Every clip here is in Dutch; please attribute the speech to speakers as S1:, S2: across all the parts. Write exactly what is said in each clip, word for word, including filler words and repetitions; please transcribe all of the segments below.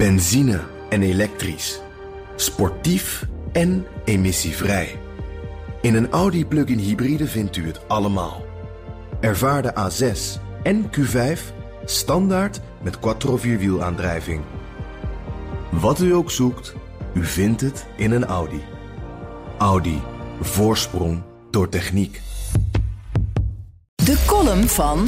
S1: Benzine en elektrisch. Sportief en emissievrij. In een Audi plug-in hybride vindt u het allemaal. Ervaar de A zes en Q vijf standaard met quattro vierwielaandrijving. Wat u ook zoekt, u vindt het in een Audi. Audi. Voorsprong door techniek.
S2: De column van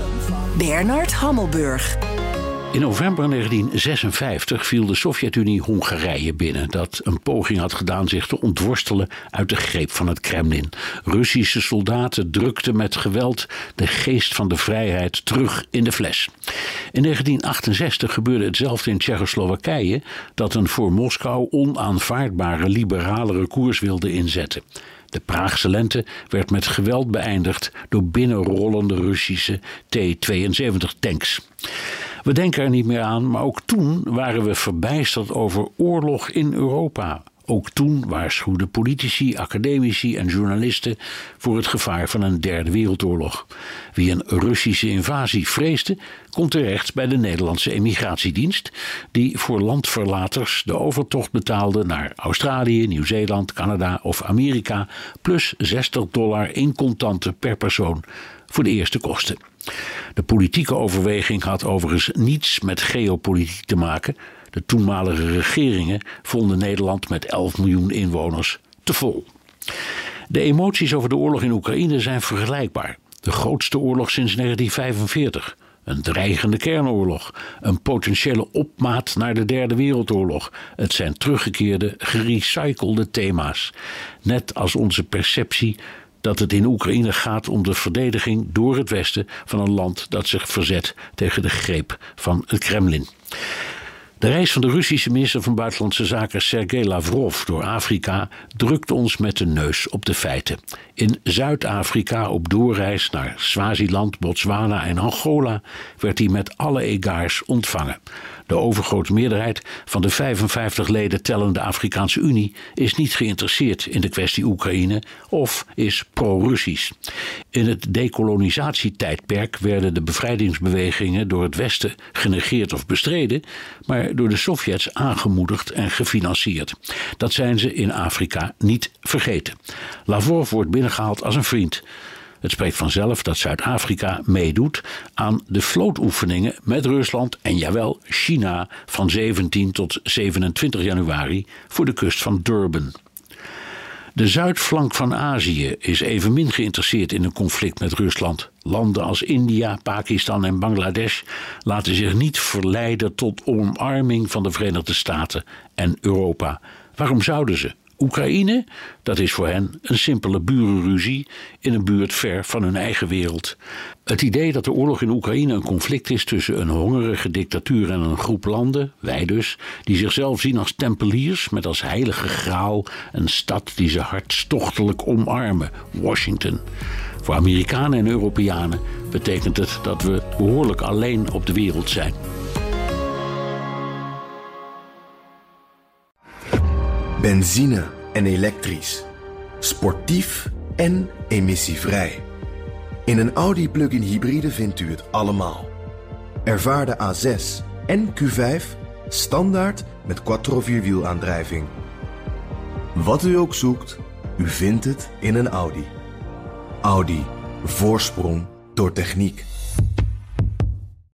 S2: Bernard Hammelburg.
S3: In november negentien zesenvijftig viel de Sovjet-Unie Hongarije binnen, dat een poging had gedaan zich te ontworstelen uit de greep van het Kremlin. Russische soldaten drukten met geweld de geest van de vrijheid terug in de fles. In negentien achtenzestig gebeurde hetzelfde in Tsjechoslowakije, dat een voor Moskou onaanvaardbare liberalere koers wilde inzetten. De Praagse lente werd met geweld beëindigd door binnenrollende Russische T tweeënzeventig tanks. We denken er niet meer aan, maar ook toen waren we verbijsterd over oorlog in Europa. Ook toen waarschuwden politici, academici en journalisten voor het gevaar van een derde wereldoorlog. Wie een Russische invasie vreesde, kon terecht bij de Nederlandse emigratiedienst, die voor landverlaters de overtocht betaalde naar Australië, Nieuw-Zeeland, Canada of Amerika, plus zestig dollar in contanten per persoon voor de eerste kosten. De politieke overweging had overigens niets met geopolitiek te maken. De toenmalige regeringen vonden Nederland met elf miljoen inwoners te vol. De emoties over de oorlog in Oekraïne zijn vergelijkbaar. De grootste oorlog sinds negentien vijfenveertig. Een dreigende kernoorlog. Een potentiële opmaat naar de derde wereldoorlog. Het zijn teruggekeerde, gerecyclede thema's. Net als onze perceptie dat het in Oekraïne gaat om de verdediging door het Westen van een land dat zich verzet tegen de greep van het Kremlin. De reis van de Russische minister van Buitenlandse Zaken Sergei Lavrov door Afrika drukt ons met de neus op de feiten. In Zuid-Afrika op doorreis naar Swaziland, Botswana en Angola werd hij met alle egards ontvangen. De overgrote meerderheid van de vijfenvijftig leden tellende Afrikaanse Unie is niet geïnteresseerd in de kwestie Oekraïne of is pro-Russisch. In het decolonisatietijdperk werden de bevrijdingsbewegingen door het Westen genegeerd of bestreden, maar door de Sovjets aangemoedigd en gefinancierd. Dat zijn ze in Afrika niet vergeten. Lavrov wordt binnengehaald als een vriend. Het spreekt vanzelf dat Zuid-Afrika meedoet aan de vlootoefeningen met Rusland en jawel China van zeventien tot zevenentwintig januari voor de kust van Durban. De zuidflank van Azië is evenmin geïnteresseerd in een conflict met Rusland. Landen als India, Pakistan en Bangladesh laten zich niet verleiden tot omarming van de Verenigde Staten en Europa. Waarom zouden ze? Oekraïne, dat is voor hen een simpele burenruzie in een buurt ver van hun eigen wereld. Het idee dat de oorlog in Oekraïne een conflict is tussen een hongerige dictatuur en een groep landen, wij dus, die zichzelf zien als tempeliers met als heilige graal een stad die ze hartstochtelijk omarmen, Washington. Voor Amerikanen en Europeanen betekent het dat we behoorlijk alleen op de wereld zijn.
S1: Benzine en elektrisch. Sportief en emissievrij. In een Audi plug-in hybride vindt u het allemaal. Ervaar de A zes en Q vijf standaard met quattro vierwielaandrijving. Wat u ook zoekt, u vindt het in een Audi. Audi. Voorsprong door techniek.